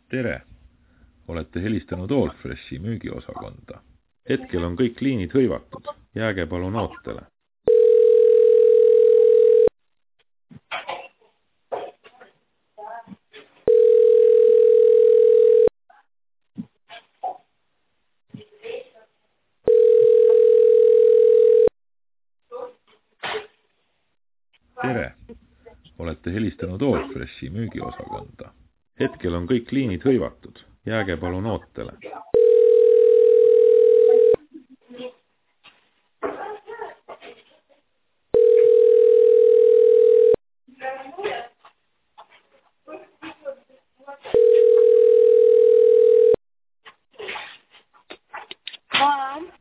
Tere! Olete helistanud Allfreshi müügiosakonda. Hetkel on kõik liinid hõivatud. Jääge palun ootele. Tere! Olete helistanud Allfreshi müügiosakonda. Hetkel on kõik liinid hõivatud. Jääge palun ootele.